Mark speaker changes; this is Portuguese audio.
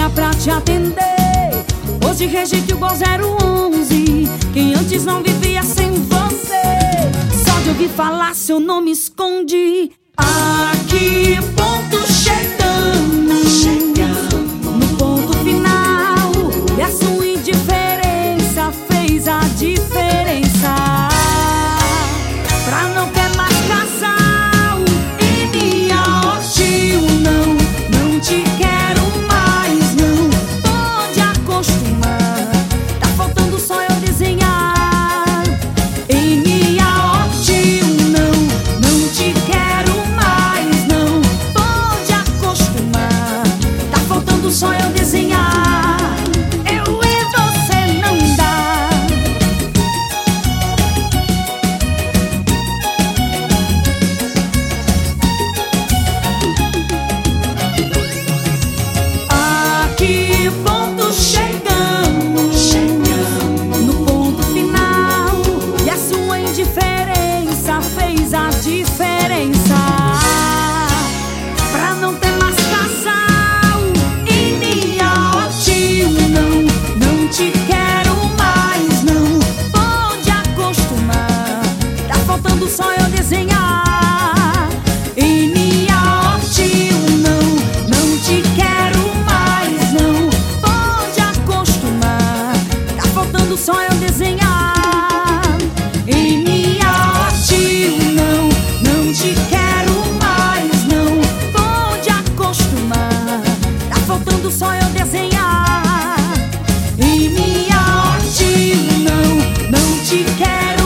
Speaker 1: venha pra te atender. Hoje rejeite o gol 011. Quem antes não vivia sem você, só de ouvir falar seu nome esconde. A que ponto chegamos? No ponto final, e a sua indiferença fez a diferença. Pra não ter mais casal e minha hostil, não, não te quero mais, não. Pode acostumar, tá faltando só eu desenhar. Em minha hostil, não, não te quero mais, não. Pode acostumar, tá faltando só eu desenhar. Eu e você não dá. A que ponto chegamos? No ponto final, e a sua indiferença fez a diferença. Pra não ter mais casal e minha hostil, não, não te quero mais, não. Pode acostumar, tá faltando só eu desenhar. E minha hostil, não, não te quero mais, não. Pode acostumar, tá faltando só eu desenhar. E minha hostil, não, não te quero mais, não. Pode acostumar, tá faltando só eu desenhar. E minha hostil, não, não te quero